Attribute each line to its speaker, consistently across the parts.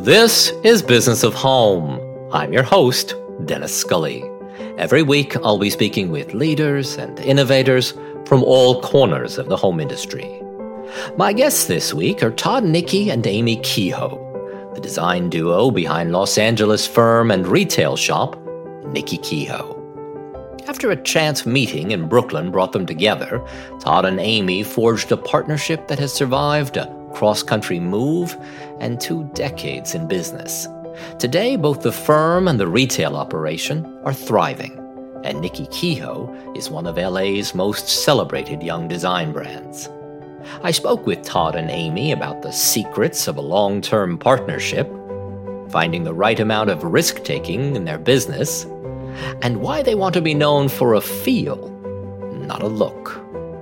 Speaker 1: This is Business of Home. I'm your host, Dennis Scully. Every week, I'll be speaking with leaders and innovators from all corners of the home industry. My guests this week are Todd Nickey and Amy Kehoe, the design duo behind Los Angeles firm and retail shop, Nickey Kehoe. After a chance meeting in Brooklyn brought them together, Todd and Amy forged a partnership that has survived a cross-country move and 2 decades in business. Today, both the firm and the retail operation are thriving, and Nickey Kehoe is one of LA's most celebrated young design brands. I spoke with Todd and Amy about the secrets of a long-term partnership, finding the right amount of risk-taking in their business, and why they want to be known for a feel, not a look.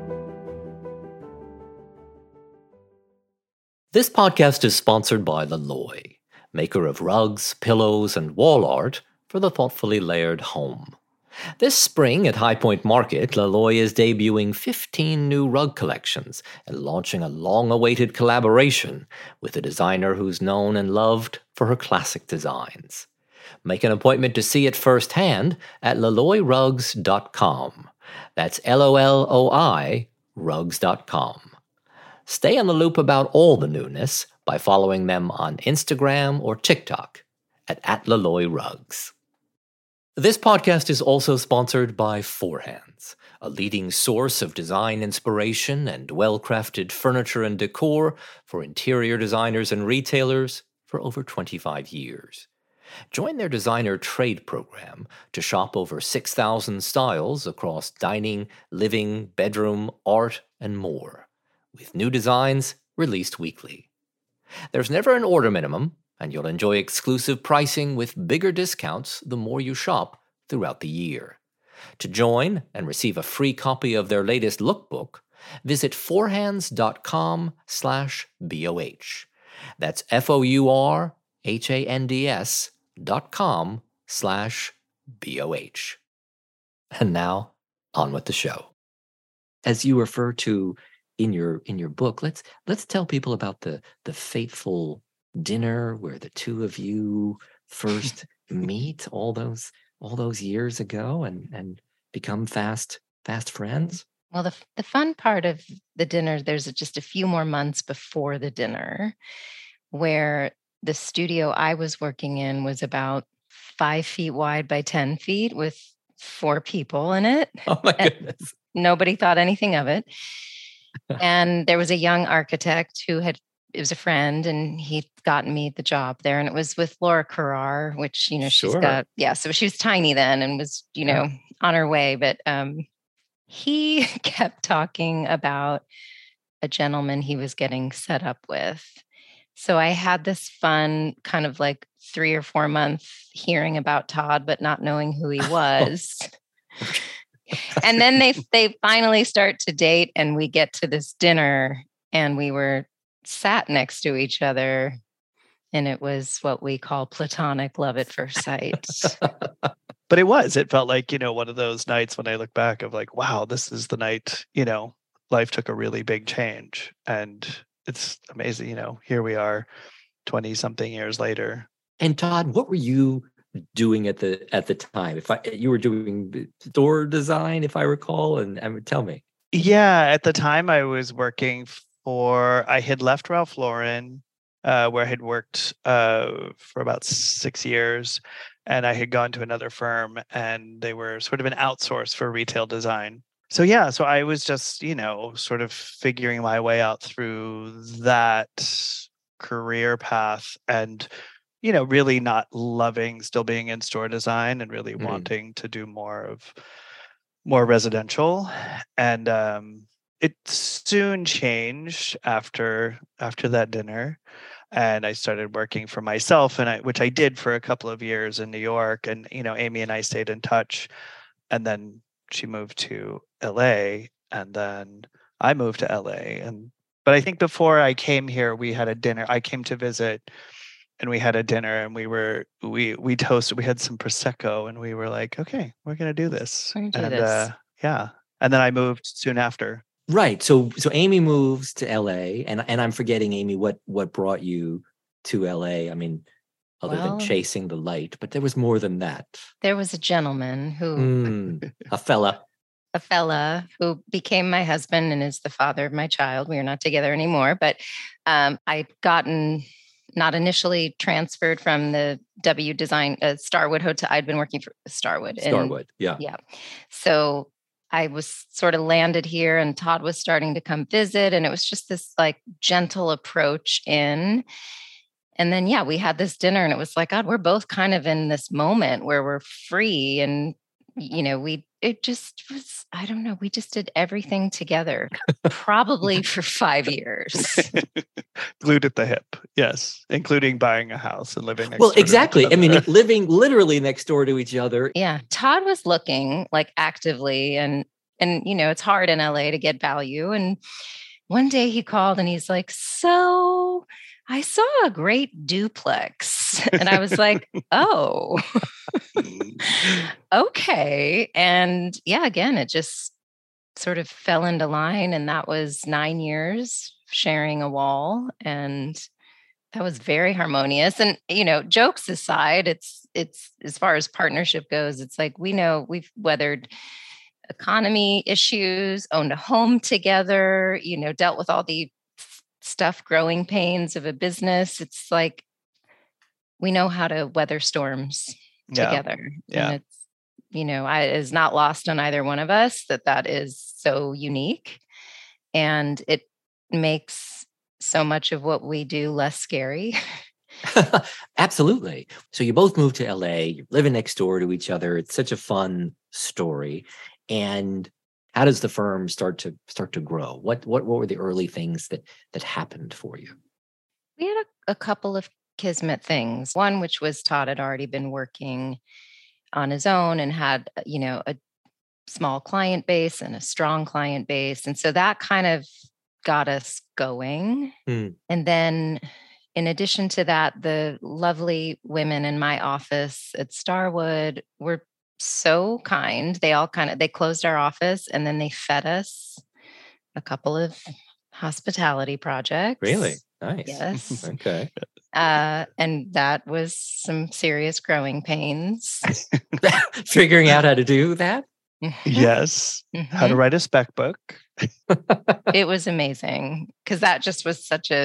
Speaker 1: This podcast is sponsored by Loloi, maker of rugs, pillows, and wall art for the thoughtfully layered home. This spring at High Point Market, Loloi is debuting 15 new rug collections and launching a long-awaited collaboration with a designer who's known and loved for her classic designs. Make an appointment to see it firsthand at LoloiRugs.com. That's LOLOI rugs.com. Stay on the loop about all the newness by following them on Instagram or TikTok at @LoloiRugs. This podcast is also sponsored by Four Hands, a leading source of design inspiration and well-crafted furniture and decor for interior designers and retailers for over 25 years. Join their designer trade program to shop over 6,000 styles across dining, living, bedroom, art, and more, with new designs released weekly. There's never an order minimum, and you'll enjoy exclusive pricing with bigger discounts the more you shop throughout the year. To join and receive a free copy of their latest lookbook, visit fourhands.com/BOH. That's FOURHANDS.com/BOH. And now, on with the show. As you refer to in your book, let's tell people about the fateful dinner where the two of you first meet all those years ago and become fast friends.
Speaker 2: Well, the fun part of the dinner, there's just a few more months before the dinner where the studio I was working in was about 5 feet wide by 10 feet with 4 people in it.
Speaker 1: Oh my goodness.
Speaker 2: Nobody thought anything of it. And there was a young architect it was a friend, and he'd gotten me the job there. And it was with Laura Carrar, which,
Speaker 1: Sure.
Speaker 2: so she was tiny then and was, on her way. But he kept talking about a gentleman he was getting set up with. So I had this fun kind of like 3 or 4 month hearing about Todd, but not knowing who he was. And then they finally start to date, and we get to this dinner, and we were sat next to each other, and it was what we call platonic love at first sight.
Speaker 3: But it felt like, one of those nights when I look back of like, wow, this is the night, life took a really big change. And it's amazing, here we are 20 something years later.
Speaker 1: And Todd, what were you doing at the time? You were doing store design, if I recall, and tell me.
Speaker 3: Yeah, at the time I was working I had left Ralph Lauren, where I had worked for about 6 years, and I had gone to another firm, and they were sort of an outsource for retail design. So I was just, sort of figuring my way out through that career path, and really not loving still being in store design and really wanting to do more residential. And it soon changed after that dinner. And I started working for myself, which I did for a couple of years in New York. And, Amy and I stayed in touch. And then she moved to LA, and then I moved to LA. But I think before I came here, we had a dinner. I came to visit, and we had a dinner, and we toasted. We had some Prosecco, and we were like, okay, we're going to do this.
Speaker 2: We're going to do this.
Speaker 3: And then I moved soon after.
Speaker 1: Right. So Amy moves to LA, and I'm forgetting, Amy, what brought you to LA? I mean, other than
Speaker 2: Well,
Speaker 1: chasing the light, but there was more than that.
Speaker 2: there was a gentleman who,
Speaker 1: A fella.
Speaker 2: a fella who became my husband and is the father of my child. We are not together anymore, but I'd gotten not initially transferred from the W Design Starwood Hotel. I'd been working for Starwood.
Speaker 1: Yeah.
Speaker 2: Yeah. So I was sort of landed here, and Todd was starting to come visit, and it was just this like gentle approach in. And then, yeah, we had this dinner, and it was like, God, we're both kind of in this moment where we're free. And, it just was, I don't know, we just did everything together, probably for 5 years.
Speaker 3: Glued at the hip. Yes. Including buying a house and living next
Speaker 1: Well,
Speaker 3: door to
Speaker 1: exactly.
Speaker 3: each
Speaker 1: I mean,
Speaker 3: other.
Speaker 1: living literally next door to each other.
Speaker 2: Yeah. Todd was looking like actively, and it's hard in LA to get value. And one day he called and he's like, so I saw a great duplex. And I was like, oh, okay. And yeah, again, it just sort of fell into line. And that was 9 years sharing a wall. And that was very harmonious. And, jokes aside, it's as far as partnership goes, it's like, we know we've weathered economy issues, owned a home together, dealt with all the stuff, growing pains of a business. It's like we know how to weather storms together.
Speaker 3: Yeah.
Speaker 2: And it's, it is not lost on either one of us that is so unique. And it makes so much of what we do less scary.
Speaker 1: Absolutely. So you both moved to LA, you're living next door to each other. It's such a fun story. And how does the firm start to grow? What were the early things that happened for you?
Speaker 2: We had a couple of kismet things. One, which was Todd had already been working on his own and had, a small client base and a strong client base. And so that kind of got us going. And then in addition to that, the lovely women in my office at Starwood were so kind. They closed our office and then they fed us a couple of hospitality projects.
Speaker 1: Really? Nice.
Speaker 2: Yes.
Speaker 1: Okay.
Speaker 2: And that was some serious growing pains.
Speaker 1: Figuring out how to do that?
Speaker 3: Yes. How to write a spec book.
Speaker 2: It was amazing because that just was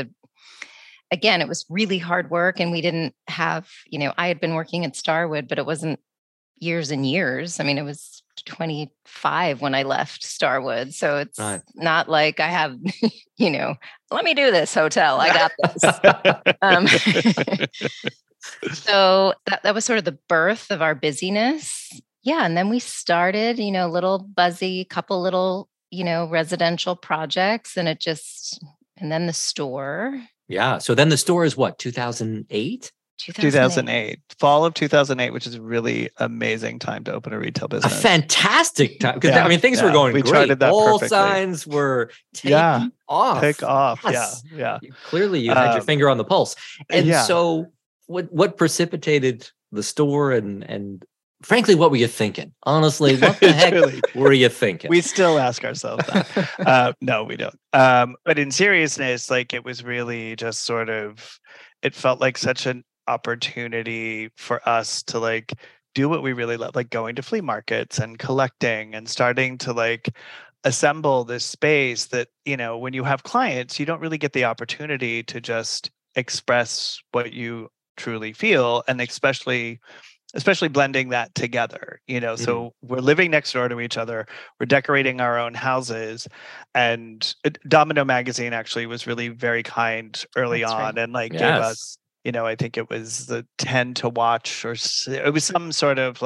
Speaker 2: again, it was really hard work, and we didn't have, I had been working at Starwood, but it wasn't years and years. I mean, it was 25 when I left Starwood. So it's not like I have, let me do this hotel. I got this. So that was sort of the birth of our busyness. Yeah. And then we started, little buzzy, couple little, residential projects, and and then the store.
Speaker 1: Yeah. So then the store is what, 2008?
Speaker 3: 2008. Fall of 2008, which is a really amazing time to open a retail business.
Speaker 1: A fantastic time. Because things were going great.
Speaker 3: Charted that
Speaker 1: all
Speaker 3: perfectly.
Speaker 1: signs were taking off.
Speaker 3: Take off.
Speaker 1: Yes.
Speaker 3: Yeah.
Speaker 1: Clearly you had your finger on the pulse. And so what precipitated the store and frankly, what were you thinking? Honestly, what the heck were you thinking?
Speaker 3: We still ask ourselves that. No, we don't. But in seriousness, it was really just sort of, it felt like such an opportunity for us to do what we really love, like going to flea markets and collecting and starting to assemble this space that, when you have clients, you don't really get the opportunity to just express what you truly feel, and especially blending that together, so we're living next door to each other, we're decorating our own houses, and Domino Magazine actually was really very kind early on. And gave us, I think it was the 10 to watch, or it was some sort of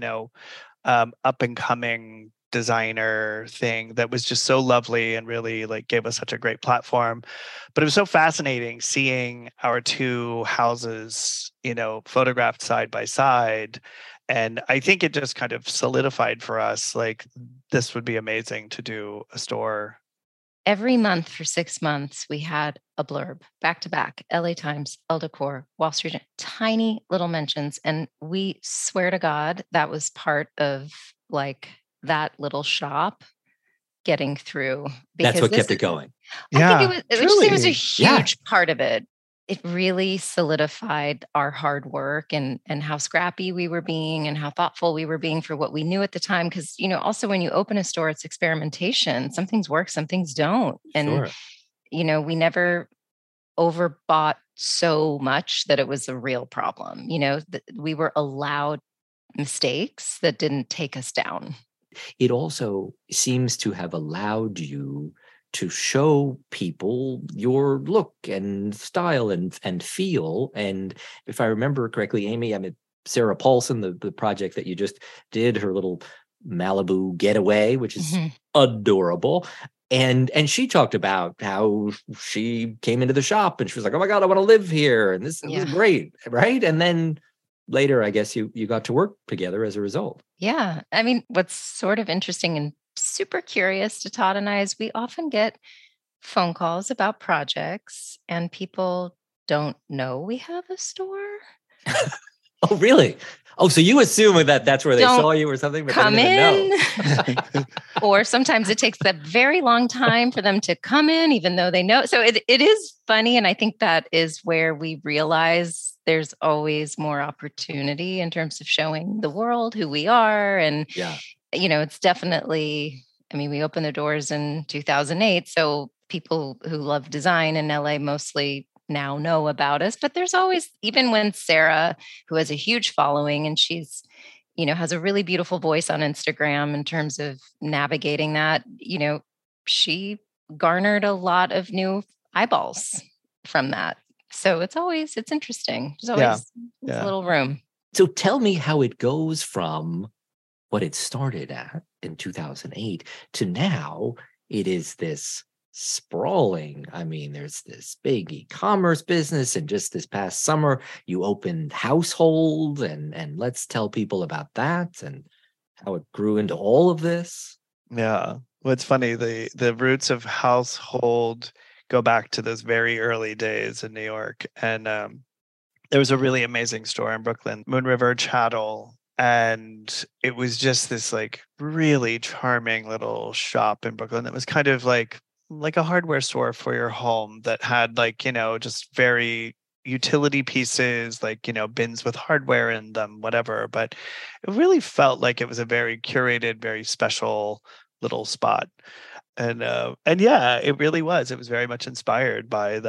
Speaker 3: up and coming designer thing that was just so lovely and really gave us such a great platform. But it was so fascinating seeing our two houses, photographed side by side. And I think it just kind of solidified for us, this would be amazing to do a store.
Speaker 2: Every month for 6 months, we had a blurb back to back, LA Times, Elle Decor, Wall Street, tiny little mentions. And we swear to God, that was part of that little shop getting through.
Speaker 1: That's what kept it going.
Speaker 2: I think it was a huge part of it. it really solidified our hard work and how scrappy we were being and how thoughtful we were being for what we knew at the time. Because, also when you open a store, it's experimentation. Some things work, some things don't. And,
Speaker 1: Sure.
Speaker 2: We never overbought so much that it was a real problem. We were allowed mistakes that didn't take us down.
Speaker 1: It also seems to have allowed you to show people your look and style and feel. And if I remember correctly, Amy, I mean, Sarah Paulson, the project that you just did, her little Malibu getaway, which is
Speaker 2: Mhm.
Speaker 1: adorable. And she talked about how she came into the shop and she was like, "Oh my God, I want to live here. And this is
Speaker 2: Yeah.
Speaker 1: great." Right. And then later, I guess you got to work together as a result.
Speaker 2: Yeah. I mean, what's sort of interesting and super curious to Todd and I is we often get phone calls about projects and people don't know we have a store.
Speaker 1: Oh, really? Oh, so you assume that that's where they
Speaker 2: Don't
Speaker 1: saw you or something, but they
Speaker 2: come
Speaker 1: didn't even know.
Speaker 2: in. Or sometimes it takes a very long time for them to come in, even though they know. So it is funny. And I think that is where we realize there's always more opportunity in terms of showing the world who we are. And,
Speaker 1: Yeah.
Speaker 2: it's definitely, I mean, we opened the doors in 2008. So people who love design in LA mostly now know about us. But there's always, even when Sarah, who has a huge following and she's, has a really beautiful voice on Instagram in terms of navigating that, she garnered a lot of new eyeballs from that. So it's interesting. There's
Speaker 3: Yeah.
Speaker 2: always a little room.
Speaker 1: So tell me how it goes from what it started at in 2008 to now it is this sprawling. I mean, there's this big e-commerce business, and just this past summer, you opened Household, and let's tell people about that and how it grew into all of this.
Speaker 3: Yeah. Well, it's funny. The roots of Household go back to those very early days in New York. And there was a really amazing store in Brooklyn, Moon River Chattel. And it was just this like really charming little shop in Brooklyn that was kind of like a hardware store for your home that had like, just very utility pieces, like, bins with hardware in them, whatever. But it really felt like it was a very curated, very special little spot. And yeah, it really was. It was very much inspired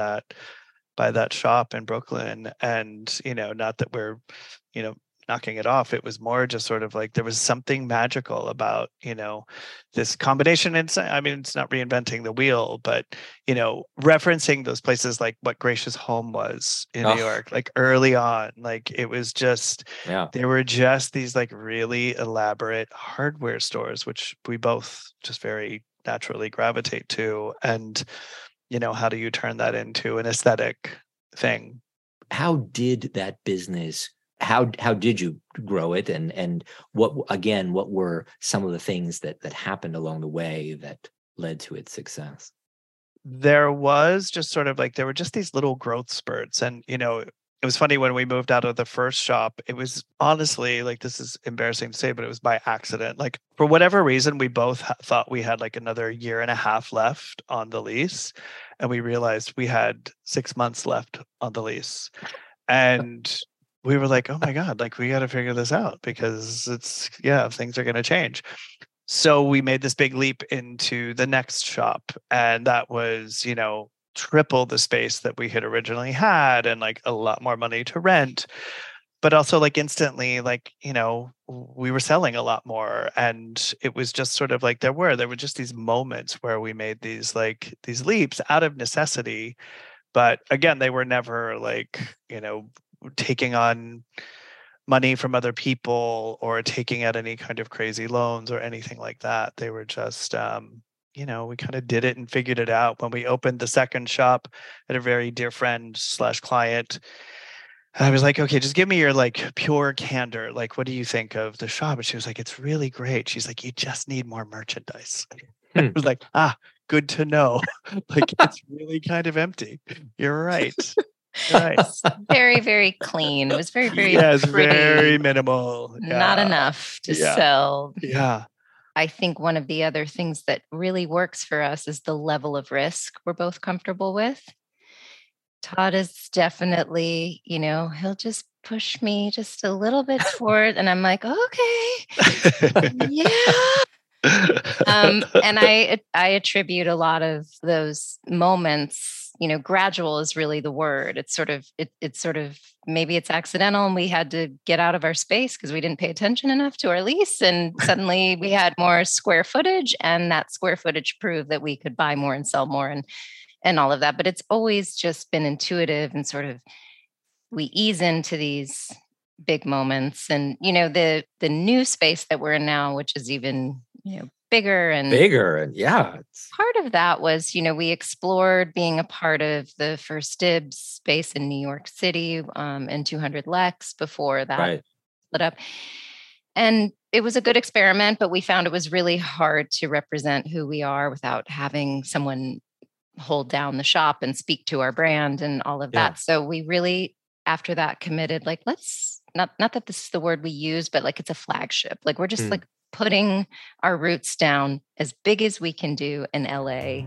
Speaker 3: by that shop in Brooklyn. And, not that we're, knocking it off. It was more just sort of like there was something magical about, this combination. And I mean, it's not reinventing the wheel, but, referencing those places like what Gracious Home was in New York, like early on, like it was just, there were just these like really elaborate hardware stores, which we both just very naturally gravitate to. And, how do you turn that into an aesthetic thing?
Speaker 1: How did that business, how did you grow it, and what were some of the things that happened along the way that led to its success?
Speaker 3: There was just sort of like there were just these little growth spurts. And it was funny when we moved out of the first shop, it was honestly like, this is embarrassing to say, but it was by accident. Like for whatever reason, we both thought we had like another year and a half left on the lease. And we realized we had 6 months left on the lease. And we were like, oh my God, like we got to figure this out because things are going to change. So we made this big leap into the next shop. And that was, triple the space that we had originally had and like a lot more money to rent. But also like instantly, like, we were selling a lot more. And it was just sort of like there were just these moments where we made these leaps out of necessity. But again, they were never like, taking on money from other people or taking out any kind of crazy loans or anything like that. They were just, we kind of did it and figured it out. When we opened the second shop, at a very dear friend / client, I was like, okay, just give me your like pure candor. Like, what do you think of the shop? And she was like, it's really great. She's like, you just need more merchandise. I was like, good to know. Like, it's really kind of empty. You're right. Right.
Speaker 2: Very, very clean. It was very, very
Speaker 3: it's
Speaker 2: pretty.
Speaker 3: very minimal.
Speaker 2: Not enough to sell.
Speaker 3: Yeah.
Speaker 2: I think one of the other things that really works for us is the level of risk we're both comfortable with. Todd is definitely, he'll just push me just a little bit forward, and I'm like, okay, yeah. And I attribute a lot of those moments. Gradual is really the word. It's sort of maybe it's accidental, and we had to get out of our space because we didn't pay attention enough to our lease, and suddenly we had more square footage, and that square footage proved that we could buy more and sell more, and all of that. But it's always just been intuitive, and sort of we ease into these big moments. And the new space that we're in now, which is even bigger and
Speaker 1: yeah.
Speaker 2: Part of that was, we explored being a part of the First Dibs space in New York City, and 200 Lex before that split up. And it was a good experiment, but we found it was really hard to represent who we are without having someone hold down the shop and speak to our brand and all of that. So we really, after that, committed, like, let's not that this is the word we use, but like, it's a flagship. Like, we're just like putting our roots down as big as we can do in LA.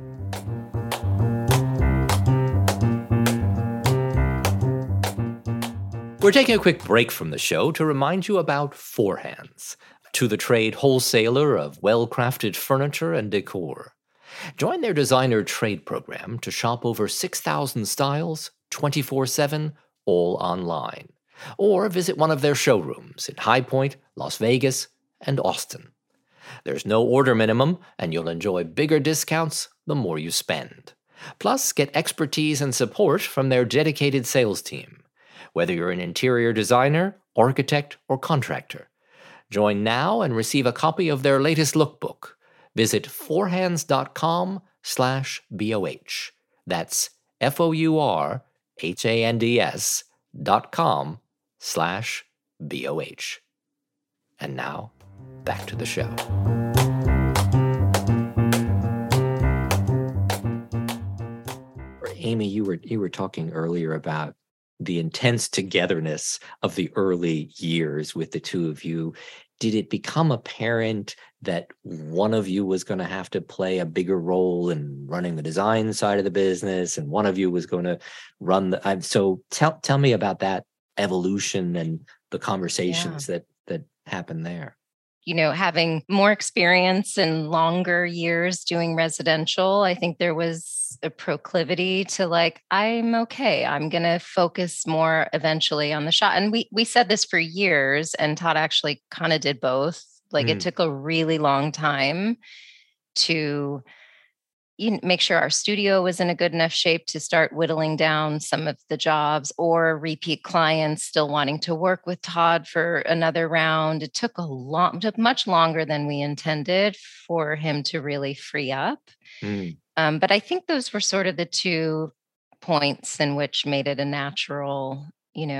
Speaker 1: We're taking a quick break from the show to remind you about Four Hands, to the trade wholesaler of well-crafted furniture and decor. Join their designer trade program to shop over 6,000 styles 24/7, all online. Or visit one of their showrooms in High Point, Las Vegas, and Austin. There's no order minimum, and you'll enjoy bigger discounts the more you spend. Plus, get expertise and support from their dedicated sales team. Whether you're an interior designer, architect, or contractor. Join now and receive a copy of their latest lookbook. Visit fourhands.com/BOH. That's FOURHANDS.com/BOH. And now, back to the show. Amy, you were talking earlier about the intense togetherness of the early years with the two of you. Did it become apparent that one of you was going to have to play a bigger role in running the design side of the business, and one of you was going to run the? So tell me about that evolution and the conversations that happened there.
Speaker 2: Having more experience and longer years doing residential, I think there was a proclivity to like, I'm okay. I'm going to focus more eventually on the shot. And we said this for years, and Todd actually kind of did both. Like it took a really long time to make sure our studio was in a good enough shape to start whittling down some of the jobs, or repeat clients still wanting to work with Todd for another round. It took much longer than we intended for him to really free up. But I think those were sort of the 2 points in which made it a natural,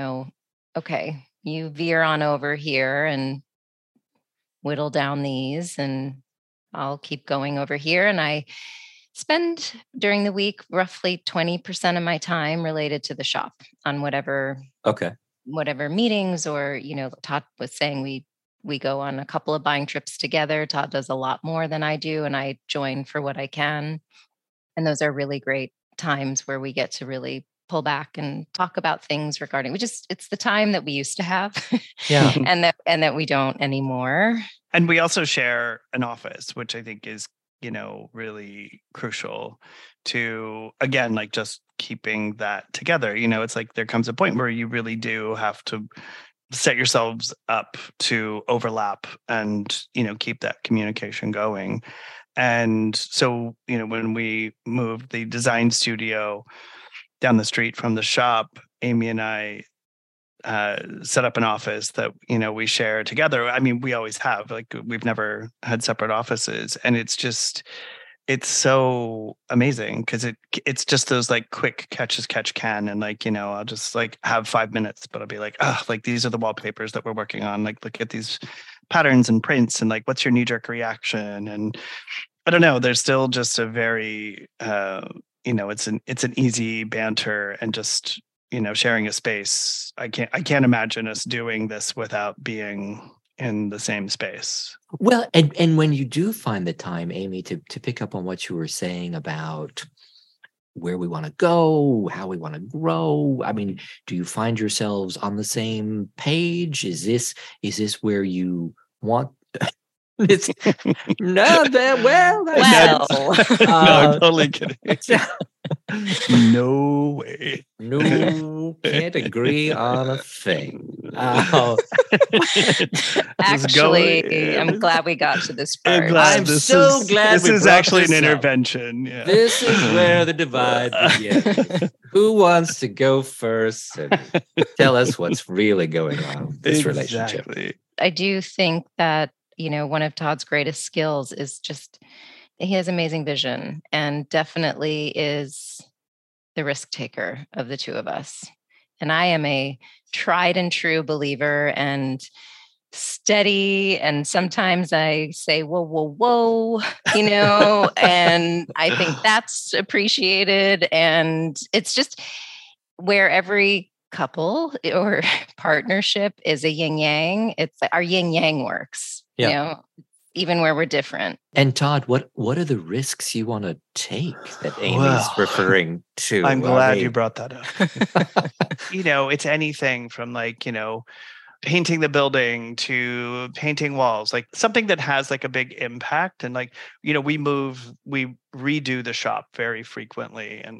Speaker 2: okay, you veer on over here and whittle down these, and I'll keep going over here. And I spend during the week roughly 20% of my time related to the shop on whatever meetings, or Todd was saying we go on a couple of buying trips together. Todd does a lot more than I do, and I join for what I can. And those are really great times where we get to really pull back and talk about things regarding it's the time that we used to have. and that we don't anymore.
Speaker 3: And we also share an office, which I think is really crucial to, again, like just keeping that together. It's like there comes a point where you really do have to set yourselves up to overlap and, keep that communication going. And so, when we moved the design studio down the street from the shop, Amy and I set up an office that we share together. I mean, we always have, like, we've never had separate offices, and it's so amazing because it's just those like quick catch can, and like I'll just like have 5 minutes, but I'll be like, oh, like these are the wallpapers that we're working on, like look at these patterns and prints, and like what's your knee-jerk reaction? And I don't know, there's still just a very it's an easy banter, and just sharing a space. I can't imagine us doing this without being in the same space.
Speaker 1: Well, and when you do find the time, Amy, to pick up on what you were saying about where we want to go, how we want to grow? I mean, do you find yourselves on the same page? Is this where you want? It's no, that well,
Speaker 3: No, I'm totally kidding. No way.
Speaker 1: No, can't agree on a thing.
Speaker 2: Actually, I'm glad we got to this part.
Speaker 1: I'm so glad
Speaker 3: this is actually an intervention. Yeah.
Speaker 1: This is where the divide begins. Who wants to go first and tell us what's really going on with this relationship?
Speaker 2: I do think that, one of Todd's greatest skills is just he has amazing vision and definitely is the risk taker of the two of us. And I am a tried and true believer and steady. And sometimes I say, whoa, whoa, whoa, and I think that's appreciated. And it's just where every couple or partnership is a yin yang. It's like our yin yang works, even where we're different.
Speaker 1: And Todd, what are the risks you want to take that Amy's referring to?
Speaker 3: I'm glad you brought that up. It's anything from painting the building to painting walls, like something that has like a big impact. And we redo the shop very frequently. And,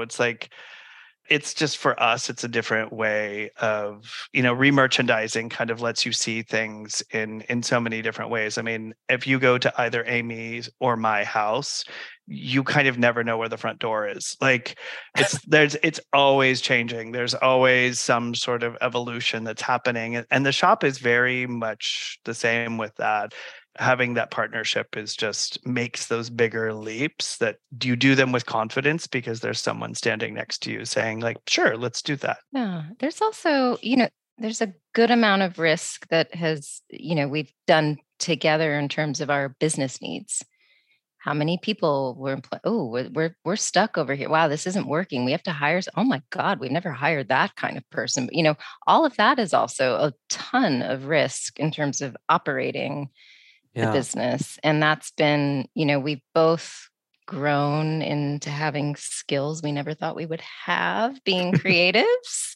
Speaker 3: it's just for us, it's a different way of, remerchandising kind of lets you see things in so many different ways. I mean, if you go to either Amy's or my house, you kind of never know where the front door is. Like it's always changing. There's always some sort of evolution that's happening. And the shop is very much the same with that. Having that partnership is just makes those bigger leaps that you do them with confidence because there's someone standing next to you saying sure, let's do that.
Speaker 2: Yeah. There's also, there's a good amount of risk that has, we've done together in terms of our business needs. How many people were we're stuck over here. Wow, this isn't working. We have to hire. Oh my God, we've never hired that kind of person. But, all of that is also a ton of risk in terms of operating the business. And that's been, we've both grown into having skills we never thought we would have being creatives.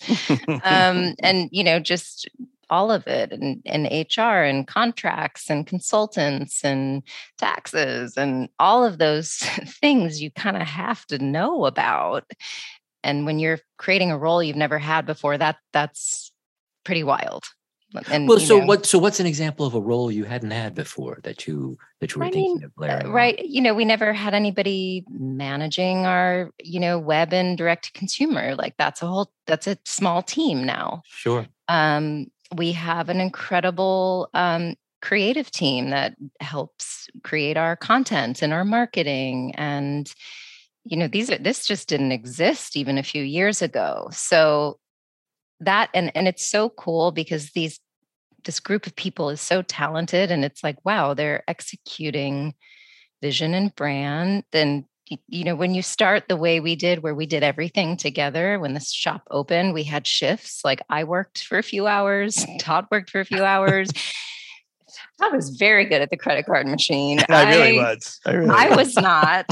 Speaker 2: And, just all of it and HR and contracts and consultants and taxes and all of those things you kind of have to know about. And when you're creating a role you've never had before, that's pretty wild. And,
Speaker 1: so what's an example of a role you hadn't had before that you were thinking of layering on?
Speaker 2: Right. We never had anybody managing our, web and direct to consumer. Like that's a small team now.
Speaker 1: Sure.
Speaker 2: We have an incredible creative team that helps create our content and our marketing. And, this just didn't exist even a few years ago. So that, and it's so cool because this group of people is so talented and it's like, wow, they're executing vision and brand. And, when you start the way we did, where we did everything together, when this shop opened, we had shifts. Like I worked for a few hours, Todd worked for a few hours. Todd was very good at the credit card machine.
Speaker 3: I really was.
Speaker 2: I was not.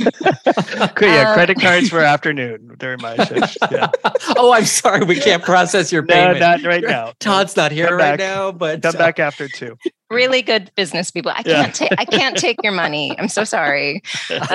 Speaker 3: Credit cards for afternoon during my shift. Yeah.
Speaker 1: Oh, I'm sorry. We can't process your payment.
Speaker 3: No, not right now.
Speaker 1: Todd's not here right now, but
Speaker 3: come back after 2.
Speaker 2: Really good business people. I can't take your money. I'm so sorry.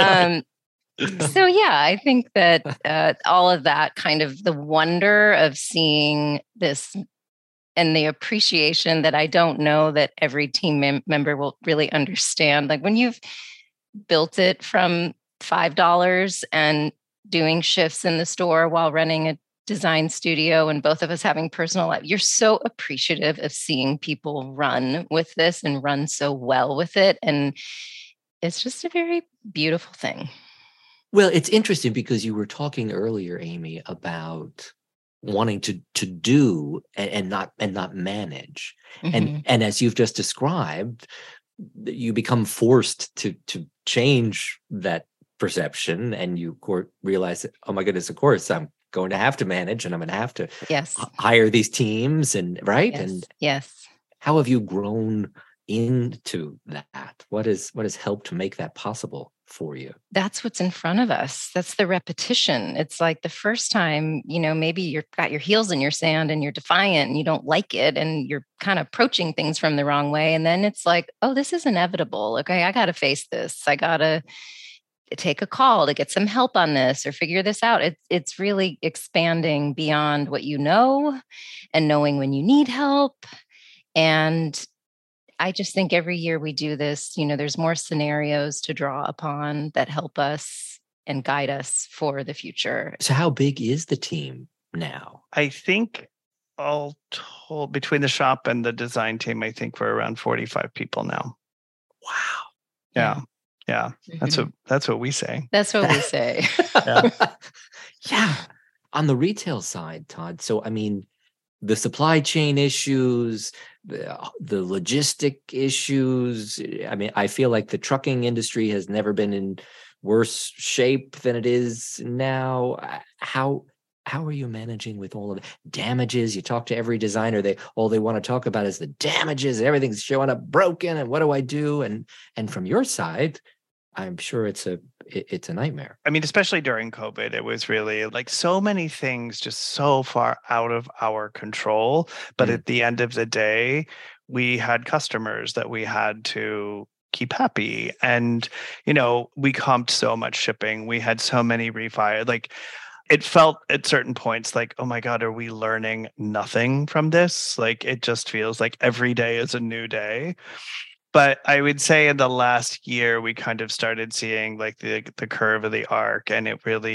Speaker 2: So yeah, I think that all of that kind of the wonder of seeing this and the appreciation that I don't know that every team member will really understand. Like when you've built it from $5 and doing shifts in the store while running a design studio and both of us having personal life, you're so appreciative of seeing people run with this and run so well with it. And it's just a very beautiful thing.
Speaker 1: Well, it's interesting because you were talking earlier, Amy, about wanting to do and not manage. Mm-hmm. And as you've just described, you become forced to change that perception, and you realize that, oh my goodness, of course I'm going to have to manage and I'm going to have to hire these teams and right.
Speaker 2: Yes.
Speaker 1: And
Speaker 2: yes.
Speaker 1: How have you grown into that? What has helped to make that possible for you?
Speaker 2: That's what's in front of us. That's the repetition. It's like the first time, maybe you've got your heels in your sand and you're defiant and you don't like it and you're kind of approaching things from the wrong way. And then it's like, oh, this is inevitable. Okay, I got to face this. I got to take a call to get some help on this or figure this out. It's really expanding beyond what you know and knowing when you need help. And I just think every year we do this, there's more scenarios to draw upon that help us and guide us for the future.
Speaker 1: So how big is the team now?
Speaker 3: I think all told, between the shop and the design team, I think we're around 45 people now.
Speaker 1: Wow.
Speaker 3: Yeah. Yeah. That's what we say.
Speaker 2: That's what we say.
Speaker 1: Yeah. On the retail side, Todd. So, I mean, the supply chain issues, the logistic issues. I mean, I feel like the trucking industry has never been in worse shape than it is now. How are you managing with all of the damages? You talk to every designer, all they want to talk about is the damages. Everything's showing up broken, and what do I do? And from your side, I'm sure it's a nightmare.
Speaker 3: I mean, especially during COVID, it was really like so many things just so far out of our control. But at the end of the day, we had customers that we had to keep happy. And, we comped so much shipping. We had so many refi. Like, it felt at certain points like, oh my God, are we learning nothing from this? Like, it just feels like every day is a new day. But I would say in the last year, we kind of started seeing like the curve of the arc, and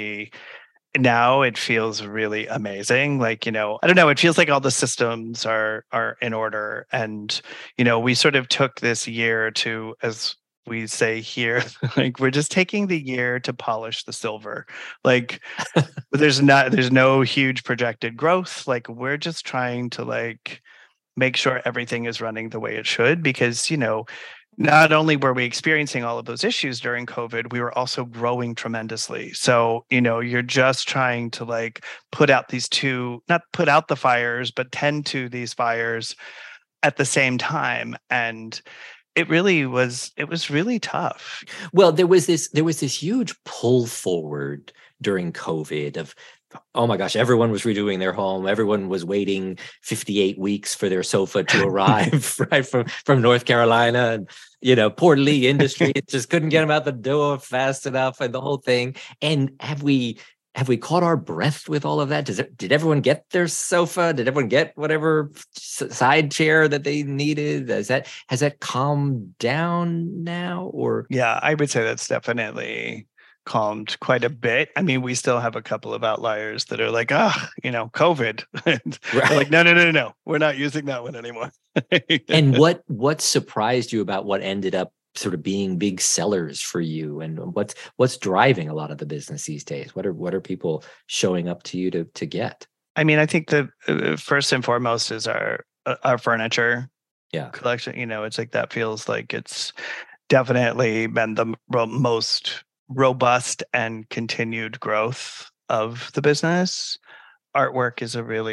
Speaker 3: now it feels really amazing. Like, I don't know, it feels like all the systems are in order. And, we sort of took this year to, as we say here, like, we're just taking the year to polish the silver. Like, there's no huge projected growth. Like, we're just trying to make sure everything is running the way it should, because, not only were we experiencing all of those issues during COVID, we were also growing tremendously. So, you're just trying to put out not put out the fires, but tend to these fires at the same time. And it was really tough.
Speaker 1: Well, there was this huge pull forward during COVID of, oh my gosh, everyone was redoing their home. Everyone was waiting 58 weeks for their sofa to arrive right from North Carolina. And, poor Lee Industries just couldn't get them out the door fast enough and the whole thing. And have we caught our breath with all of that? Did everyone get their sofa? Did everyone get whatever side chair that they needed? Has that calmed down now? Or
Speaker 3: yeah, I would say that's definitely calmed quite a bit. I mean, we still have a couple of outliers that are like, COVID. They're like, no, we're not using that one anymore.
Speaker 1: And what surprised you about what ended up sort of being big sellers for you, and what's driving a lot of the business these days? What are people showing up to you to get?
Speaker 3: I mean, I think the first and foremost is our furniture collection. It's like that feels like it's definitely been the most robust and continued growth of the business. Artwork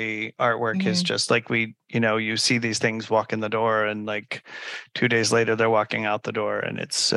Speaker 3: is just like you see these things walk in the door, and 2 days later they're walking out the door, and it's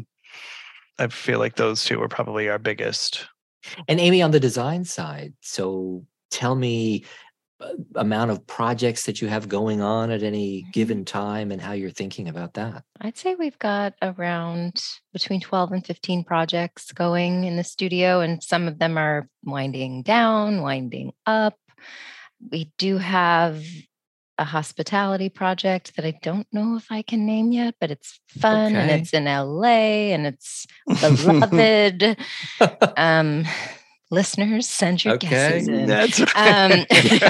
Speaker 3: I feel like those two are probably our biggest.
Speaker 1: And Amy, on the design side, so tell me amount of projects that you have going on at any given time and how you're thinking about that.
Speaker 2: I'd say we've got around between 12 and 15 projects going in the studio, and some of them are winding down, winding up. We do have a hospitality project that I don't know if I can name yet, but it's fun and it's in LA and it's beloved. Listeners, send your guesses in.
Speaker 3: That's right.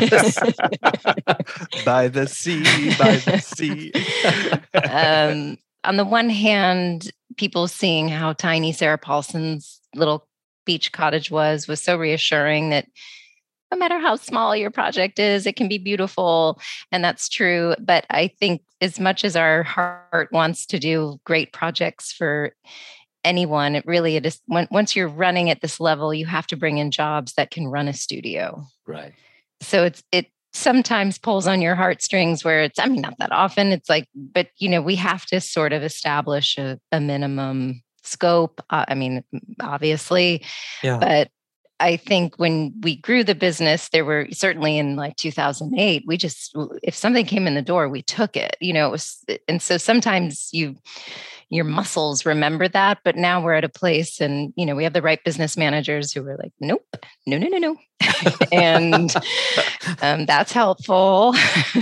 Speaker 3: By the sea.
Speaker 2: On the one hand, people seeing how tiny Sarah Paulson's little beach cottage was so reassuring that no matter how small your project is, it can be beautiful. And that's true. But I think as much as our heart wants to do great projects for anyone, it is once you're running at this level, you have to bring in jobs that can run a studio.
Speaker 1: Right.
Speaker 2: So it sometimes pulls on your heartstrings where not that often. It's like, but we have to sort of establish a minimum scope. I mean, obviously,
Speaker 1: Yeah.
Speaker 2: but I think when we grew the business, there were certainly in like 2008, we just, if something came in the door, we took it, it was, and so sometimes your muscles remember that, but now we're at a place and, we have the right business managers who are like, nope, no. And that's helpful.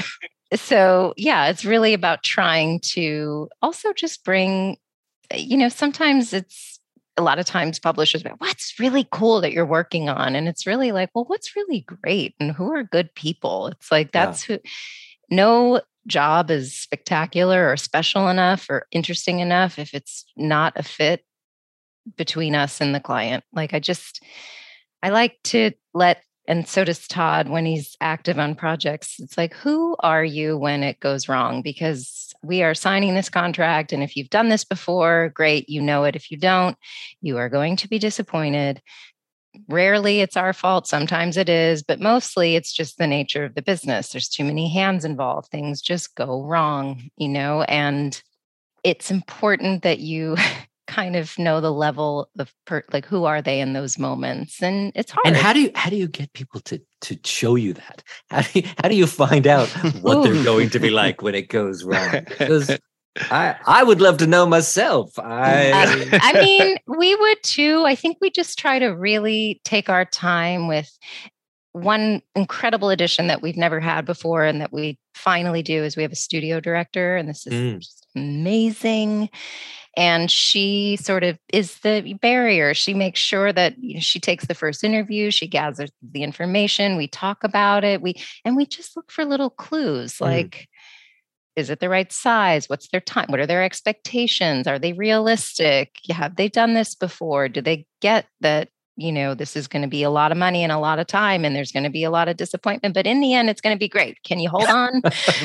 Speaker 2: So yeah, it's really about trying to also just bring, sometimes it's, a lot of times publishers go, what's really cool that you're working on? And it's really like, well, what's really great and who are good people? It's like, that's who, no job is spectacular or special enough or interesting enough if it's not a fit between us and the client. Like I like to and so does Todd when he's active on projects. It's like, who are you when it goes wrong? Because we are signing this contract. And if you've done this before, great, you know it. If you don't, you are going to be disappointed. Rarely it's our fault. Sometimes it is, but mostly it's just the nature of the business. There's too many hands involved. Things just go wrong, and it's important that you kind of know the level of like who are they in those moments, and it's hard.
Speaker 1: And how do you get people to show you that? How do you find out what they're going to be like when it goes wrong? Because I would love to know myself.
Speaker 2: I mean, we would too. I think we just try to really take our time with one incredible addition that we've never had before, and that we finally do is we have a studio director, and this is just amazing. And she sort of is the barrier. She makes sure that she takes the first interview, she gathers the information, we talk about it, we just look for little clues like, is it the right size? What's their time? What are their expectations? Are they realistic? Have they done this before? Do they get that, this is going to be a lot of money and a lot of time, and there's going to be a lot of disappointment, but in the end, it's going to be great. Can you hold on?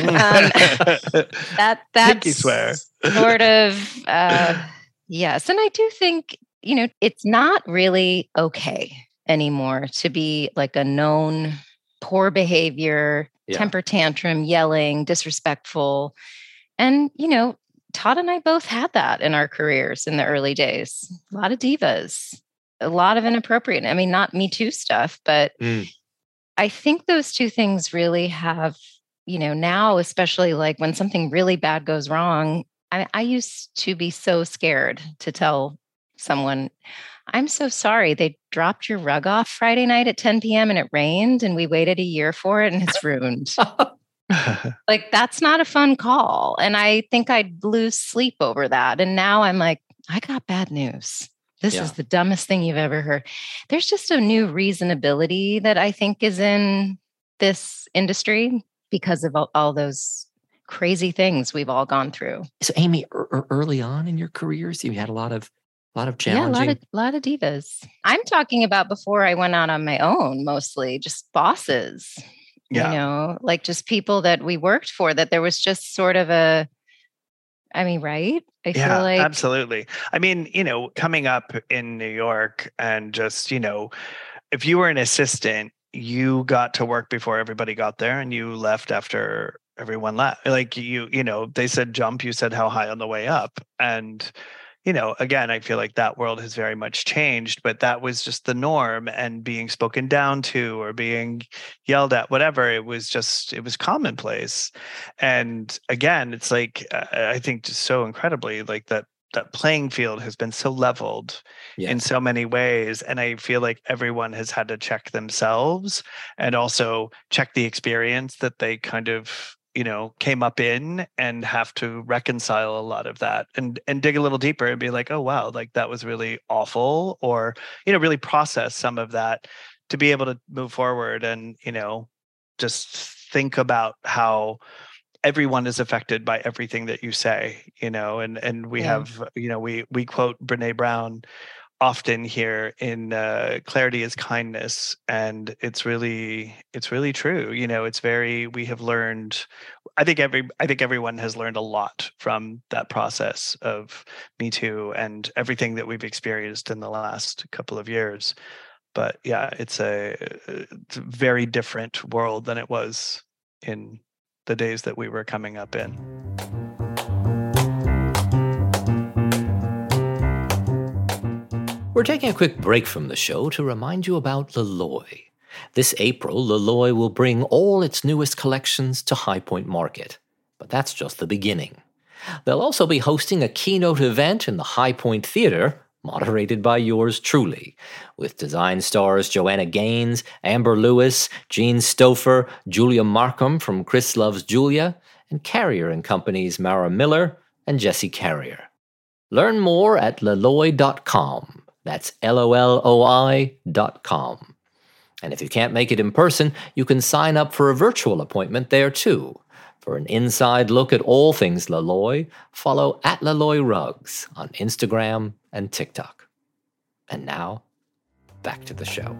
Speaker 2: That's
Speaker 3: swear.
Speaker 2: Sort of, yes. And I do think, it's not really okay anymore to be like a known poor behavior, temper tantrum, yelling, disrespectful. And, Todd and I both had that in our careers in the early days. A lot of divas, a lot of inappropriate, I mean, not Me Too stuff, but I think those two things really have, now, especially like when something really bad goes wrong, I used to be so scared to tell someone, I'm so sorry. They dropped your rug off Friday night at 10 p.m. and it rained and we waited a year for it and it's ruined. Like, that's not a fun call. And I think I'd lose sleep over that. And now I'm like, I got bad news. This is the dumbest thing you've ever heard. There's just a new reasonability that I think is in this industry because of all those crazy things we've all gone through.
Speaker 1: So, Amy, early on in your careers, you had a lot of challenging.
Speaker 2: Yeah, a lot of divas. I'm talking about before I went out on my own, mostly just bosses. Like just people that we worked for. That there was just sort of right? I feel like
Speaker 3: absolutely. I mean, coming up in New York and just if you were an assistant, you got to work before everybody got there, and you left after everyone left. Like they said jump, you said how high on the way up. And, again, I feel like that world has very much changed, but that was just the norm, and being spoken down to or being yelled at, whatever, it was commonplace. And again, it's like, I think just so incredibly like that playing field has been so leveled in so many ways. And I feel like everyone has had to check themselves and also check the experience that they kind of, came up in, and have to reconcile a lot of that and dig a little deeper and be like, oh, wow, like that was really awful, or, really process some of that to be able to move forward and, just think about how everyone is affected by everything that you say, and we have, we quote Brene Brown often here in clarity is kindness. And it's really true. We have learned, I think everyone has learned a lot from that process of Me Too and everything that we've experienced in the last couple of years. But yeah, it's a very different world than it was in the days that we were coming up in.
Speaker 1: We're taking a quick break from the show to remind you about Loloi. This April, Loloi will bring all its newest collections to High Point Market. But that's just the beginning. They'll also be hosting a keynote event in the High Point Theater, moderated by yours truly, with design stars Joanna Gaines, Amber Lewis, Jean Stouffer, Julia Markham from Chris Loves Julia, and Carrier and Company's Mara Miller and Jesse Carrier. Learn more at loloi.com. That's LOLOI.com. And if you can't make it in person, you can sign up for a virtual appointment there too. For an inside look at all things Loloi, follow @Loloi_Rugs on Instagram and TikTok. And now, back to the show.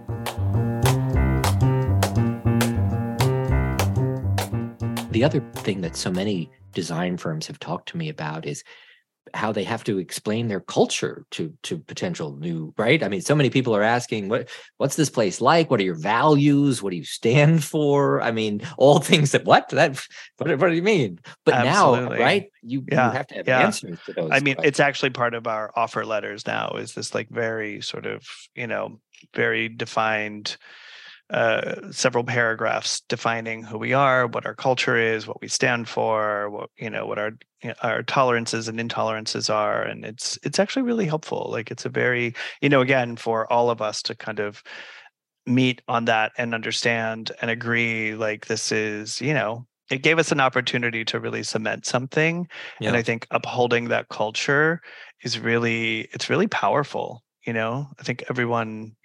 Speaker 1: The other thing that so many design firms have talked to me about is how they have to explain their culture to potential new, right? I mean, so many people are asking, what's this place like? What are your values? What do you stand for? I mean, all things that, what do you mean? But
Speaker 3: Absolutely.
Speaker 1: Now, right? You have to have answers to those.
Speaker 3: I mean,
Speaker 1: questions.
Speaker 3: It's actually part of our offer letters now, is this like very sort of, very defined several paragraphs defining who we are, what our culture is, what we stand for, what our tolerances and intolerances are, and it's actually really helpful. Like, it's a very, again, for all of us to kind of meet on that and understand and agree. Like, this is, it gave us an opportunity to really cement something, and I think upholding that culture is really powerful. I think everyone,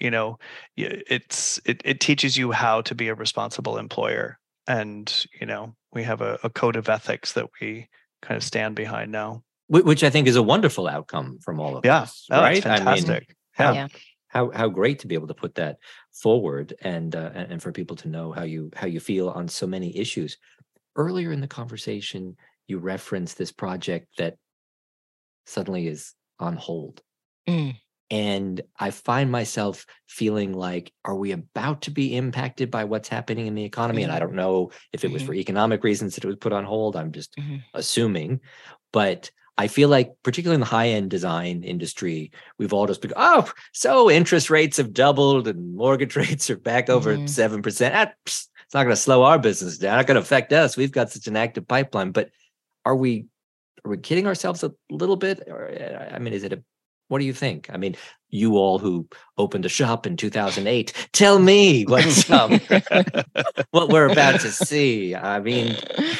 Speaker 3: it teaches you how to be a responsible employer. And, we have a code of ethics that we kind of stand behind now.
Speaker 1: Which I think is a wonderful outcome from all of us, right?
Speaker 3: It's fantastic.
Speaker 1: How great to be able to put that forward and for people to know how you feel on so many issues. Earlier in the conversation, you referenced this project that suddenly is on hold. And I find myself feeling like, are we about to be impacted by what's happening in the economy? And I don't know if it was for economic reasons that it was put on hold. I'm just assuming. But I feel like, particularly in the high-end design industry, we've all just been, so interest rates have doubled and mortgage rates are back over 7%. It's not going to slow our business down. Not going to affect us. We've got such an active pipeline. But are we kidding ourselves a little bit? Or, I mean, what do you think? I mean, you all who opened a shop in 2008, tell me what's what we're about to see. I mean,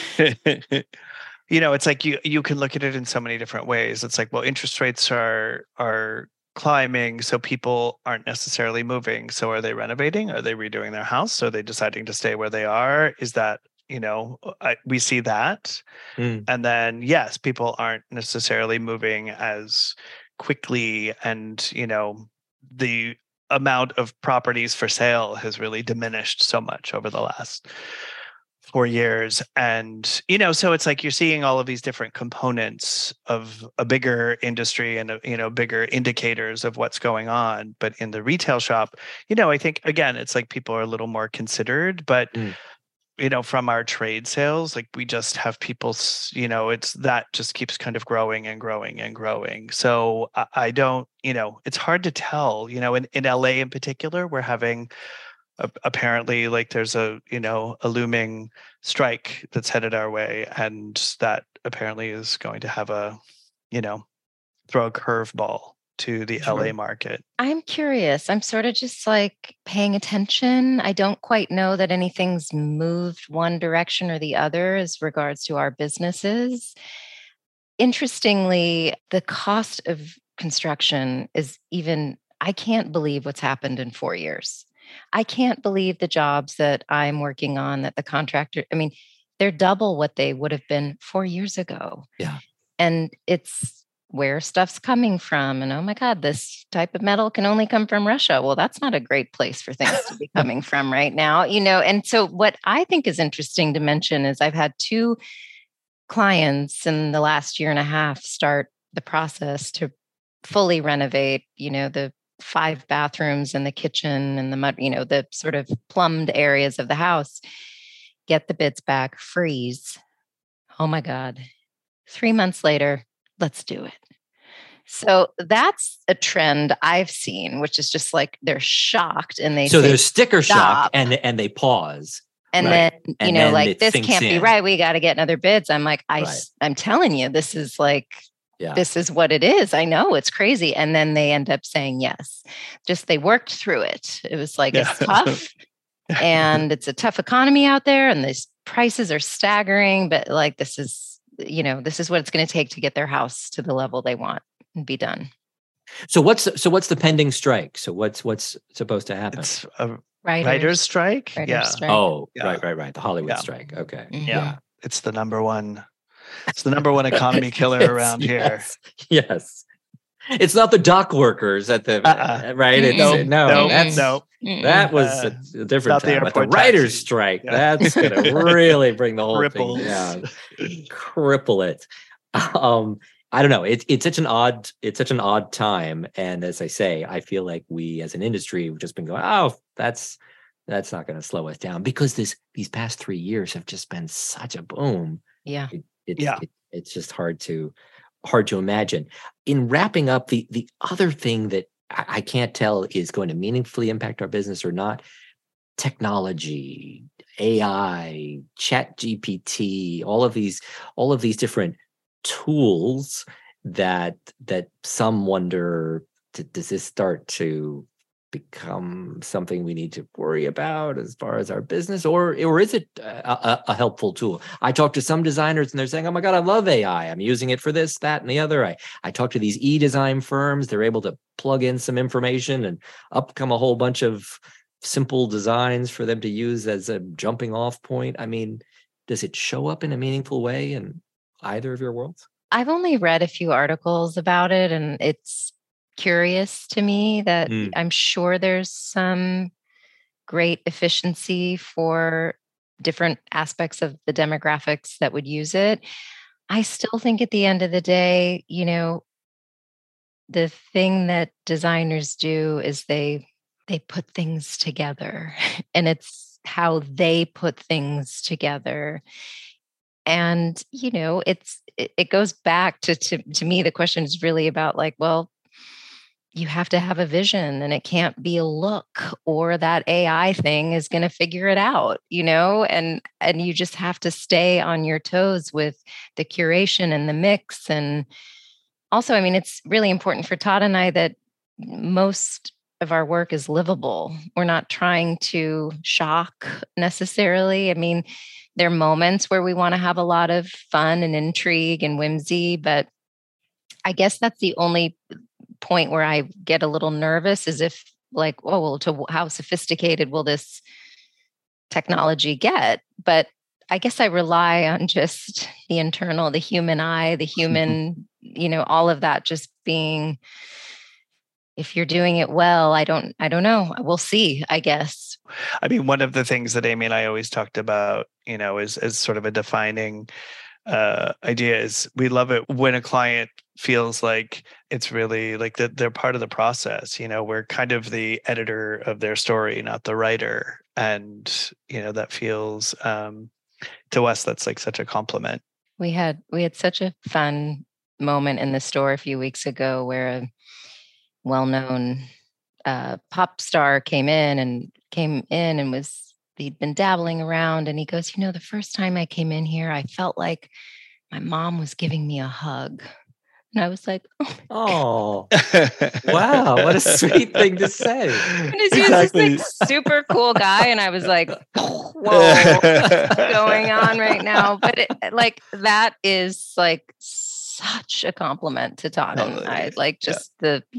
Speaker 3: it's like you can look at it in so many different ways. It's like, well, interest rates are climbing, so people aren't necessarily moving. So are they renovating? Are they redoing their house? Are they deciding to stay where they are? Is that, we see that. And then, yes, people aren't necessarily moving as quickly, and the amount of properties for sale has really diminished so much over the last 4 years. And so it's like you're seeing all of these different components of a bigger industry and bigger indicators of what's going on. But in the retail shop, I think, again, it's like people are a little more considered. But from our trade sales, like, we just have people, it's that just keeps kind of growing and growing and growing. So I don't, it's hard to tell, in LA in particular, we're having apparently, like, there's a looming strike that's headed our way. And that apparently is going to have throw a curveball to the LA market.
Speaker 2: I'm curious. I'm sort of just like paying attention. I don't quite know that anything's moved one direction or the other as regards to our businesses. Interestingly, the cost of construction is I can't believe what's happened in 4 years. I can't believe the jobs that I'm working on, that the contractor, I mean, they're double what they would have been 4 years ago.
Speaker 1: Yeah.
Speaker 2: And it's where stuff's coming from. And oh my God, this type of metal can only come from Russia. Well, that's not a great place for things to be coming from right now, And so what I think is interesting to mention is I've had 2 clients in the last year and a half start the process to fully renovate, the 5 bathrooms and the kitchen and the sort of plumbed areas of the house, get the bids back, freeze. Oh my God. 3 months later, let's do it. So that's a trend I've seen, which is just like they're shocked and they
Speaker 1: So
Speaker 2: say,
Speaker 1: there's sticker shock
Speaker 2: "Stop."
Speaker 1: and they pause.
Speaker 2: And
Speaker 3: Right.
Speaker 2: then,
Speaker 1: And then
Speaker 2: like,
Speaker 1: it
Speaker 2: this
Speaker 1: sinks
Speaker 2: can't be
Speaker 1: in.
Speaker 2: right. We got to get another bids. I'm like,
Speaker 1: Right.
Speaker 2: I'm telling you, this is like,
Speaker 1: Yeah.
Speaker 2: this is what it is. I know it's crazy. And then they end up saying yes. Just they worked through it. It was like,
Speaker 3: Yeah.
Speaker 2: it's tough and it's a tough economy out there and these prices are staggering, but like, this is what it's going to take to get their house to the level they want and be done.
Speaker 1: So what's the pending strike? So what's supposed to happen?
Speaker 3: It's a
Speaker 2: Writers
Speaker 3: strike.
Speaker 2: Writers strike.
Speaker 1: Oh,
Speaker 3: Yeah.
Speaker 1: right. The Hollywood
Speaker 3: Yeah.
Speaker 1: strike. Okay.
Speaker 2: Mhm.
Speaker 3: Yeah. It's the number one. It's the number one economy killer around here.
Speaker 1: Yes. It's not the dock workers at the right. It's
Speaker 2: Mm-mm.
Speaker 1: that was a different
Speaker 3: not the
Speaker 1: time. But the
Speaker 3: airport
Speaker 1: writers'
Speaker 3: taxi.
Speaker 1: strike,
Speaker 3: Yeah.
Speaker 1: that's gonna really bring the whole
Speaker 3: Ripples.
Speaker 1: thing down, cripple it. I don't know. It's such an odd time, and as I say, I feel like we as an industry have just been going, oh, that's not going to slow us down because these past 3 years have just been such a boom.
Speaker 2: Yeah.
Speaker 1: It's just hard to imagine. In wrapping up, the other thing that I can't tell is going to meaningfully impact our business or not, technology, AI, Chat GPT, all of these different tools that some wonder, does this start to become something we need to worry about as far as our business, or is it a helpful tool? I talk to some designers and they're saying, oh my God, I love AI. I'm using it for this, that, and the other. I talk to these e-design firms. They're able to plug in some information and up come a whole bunch of simple designs for them to use as a jumping off point. I mean, does it show up in a meaningful way in either of your worlds?
Speaker 2: I've only read a few articles about it, and it's curious to me that I'm sure there's some great efficiency for different aspects of the demographics that would use it. I still think at the end of the day, the thing that designers do is they put things together, and it's how they put things together. And, it goes back to me, the question is really about like, well, you have to have a vision and it can't be a look, or that AI thing is going to figure it out, and you just have to stay on your toes with the curation and the mix. And also, I mean, it's really important for Todd and I that most of our work is livable. We're not trying to shock necessarily. I mean, there are moments where we want to have a lot of fun and intrigue and whimsy, but I guess that's the only point where I get a little nervous, is if like, oh, well, how sophisticated will this technology get? But I guess I rely on just the internal, the human eye, the human, all of that just being, if you're doing it well, I don't know. We'll see, I guess.
Speaker 3: I mean, one of the things that Amy and I always talked about, is sort of a defining idea is we love it when a client feels like it's really like that they're part of the process. We're kind of the editor of their story, not the writer. And, that feels to us, that's like such a compliment.
Speaker 2: We had such a fun moment in the store a few weeks ago where a well-known pop star came in and he'd been dabbling around, and he goes, the first time I came in here, I felt like my mom was giving me a hug. And I was like,
Speaker 1: oh, wow, what a sweet thing to say.
Speaker 2: And he was this like super cool guy, and I was like, whoa, what's going on right now? But that is like such a compliment to Todd and I. Like just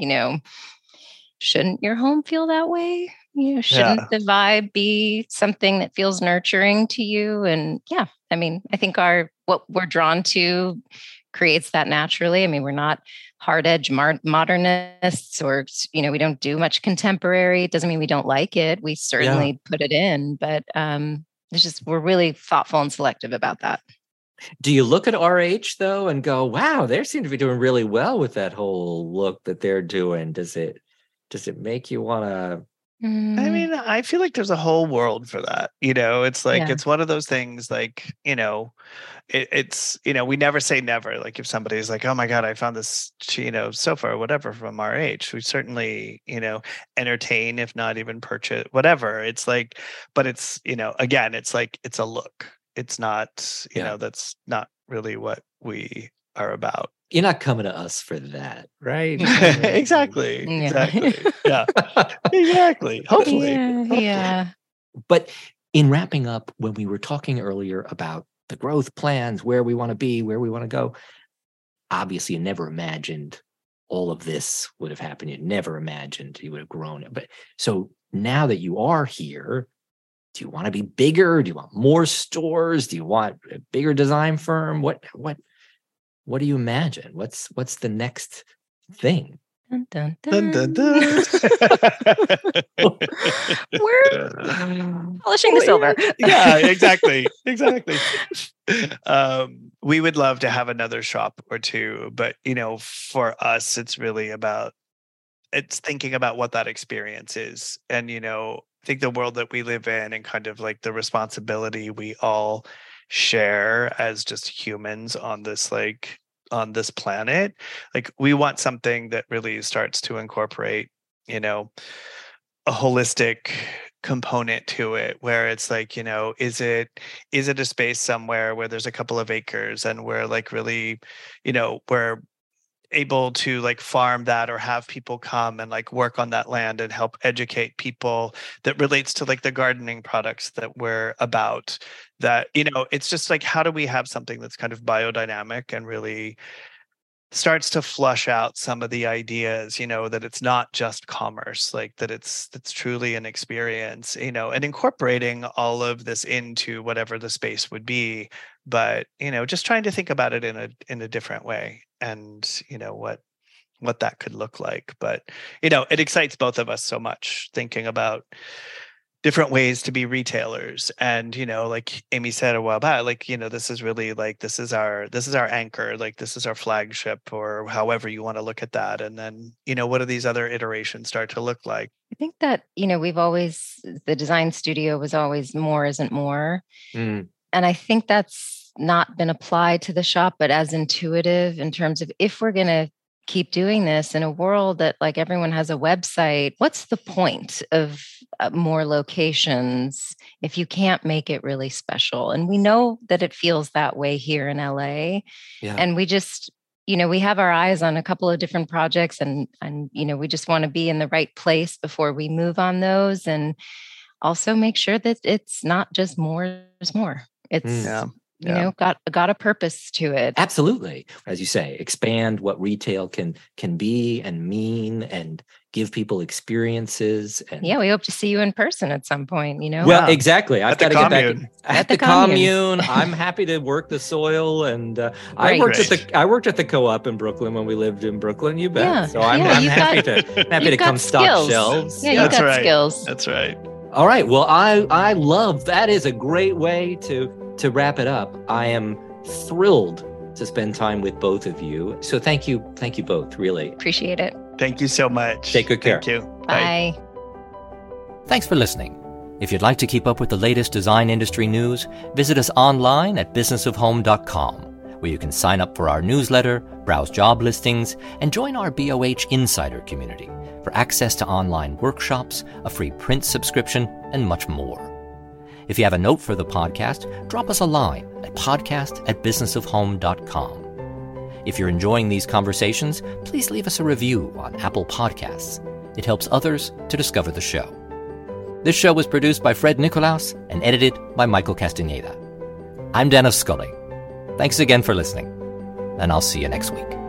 Speaker 2: shouldn't your home feel that way? Shouldn't the vibe be something that feels nurturing to you? And I mean, I think what we're drawn to creates that naturally. I mean, we're not hard edge modernists, or, we don't do much contemporary. It doesn't mean we don't like it. We certainly put it in, but we're really thoughtful and selective about that.
Speaker 1: Do you look at RH though and go, wow, they seem to be doing really well with that whole look that they're doing? Does it make you want to
Speaker 3: I mean, I feel like there's a whole world for that. It's like,
Speaker 2: Yeah.
Speaker 3: it's one of those things like, it's, we never say never. Like if somebody's like, oh my God, I found this, sofa or whatever from RH, we certainly, entertain, if not even purchase, whatever. It's like, but it's, again, it's like, it's a look. It's not, that's not really what we are about.
Speaker 1: You're not coming to us for that, right?
Speaker 3: Exactly.
Speaker 2: Yeah.
Speaker 3: Exactly. Yeah. Exactly. Hopefully.
Speaker 2: Yeah.
Speaker 1: But in wrapping up, when we were talking earlier about the growth plans, where we want to be, where we want to go, obviously you never imagined all of this would have happened. You never imagined you would have grown. But so now that you are here, do you want to be bigger? Do you want more stores? Do you want a bigger design firm? What do you imagine? What's the next thing?
Speaker 2: Dun, dun, dun.
Speaker 3: Dun, dun, dun.
Speaker 2: We're polishing the silver.
Speaker 3: Yeah, exactly. We would love to have another shop or two, but for us, it's really it's thinking about what that experience is. And I think the world that we live in and kind of like the responsibility we all share as just humans on this planet, like we want something that really starts to incorporate a holistic component to it, where it's like, is it a space somewhere where there's a couple of acres and we're like really, we're able to like farm that or have people come and like work on that land and help educate people that relates to like the gardening products that we're about, that it's just like, how do we have something that's kind of biodynamic and really starts to flush out some of the ideas, that it's not just commerce, like that it's truly an experience, and incorporating all of this into whatever the space would be, but just trying to think about it in a different way, and what that could look like. But it excites both of us so much thinking about different ways to be retailers. And like Amy said a while back, like this is really like this is our anchor, like this is our flagship, or however you want to look at that. And then what do these other iterations start to look like?
Speaker 2: I think that the design studio was always more isn't more. And I think that's not been applied to the shop, but as intuitive in terms of, if we're going to keep doing this in a world that like everyone has a website, what's the point of more locations if you can't make it really special? And we know that it feels that way here in LA.
Speaker 1: Yeah.
Speaker 2: And we just, we have our eyes on a couple of different projects, and we just want to be in the right place before we move on those, and also make sure that it's not just more is more. It's got a purpose to it.
Speaker 1: Absolutely. As you say, expand what retail can be and mean, and give people experiences. And
Speaker 2: we hope to see you in person at some point,
Speaker 1: Well, exactly. I've got to get back
Speaker 2: at the
Speaker 1: commune. I'm happy to work the soil, and I worked at the Co-op in Brooklyn when we lived in Brooklyn. You bet.
Speaker 2: Yeah.
Speaker 1: So I'm happy to come stock shelves.
Speaker 2: Yeah, you've got skills.
Speaker 3: That's right.
Speaker 1: All right. Well, I love that. Is a great way to wrap it up. I am thrilled to spend time with both of you. So thank you both, really.
Speaker 2: Appreciate it.
Speaker 3: Thank you so much.
Speaker 1: Take good care.
Speaker 3: Thank you.
Speaker 2: Bye.
Speaker 1: Thanks for listening. If you'd like to keep up with the latest design industry news, visit us online at businessofhome.com, where you can sign up for our newsletter, browse job listings, and join our BOH Insider community for access to online workshops, a free print subscription, and much more. If you have a note for the podcast, drop us a line at podcast@businessofhome.com. If you're enjoying these conversations, please leave us a review on Apple Podcasts. It helps others to discover the show. This show was produced by Fred Nicolaus and edited by Michael Castaneda. I'm Dennis Scully. Thanks again for listening, and I'll see you next week.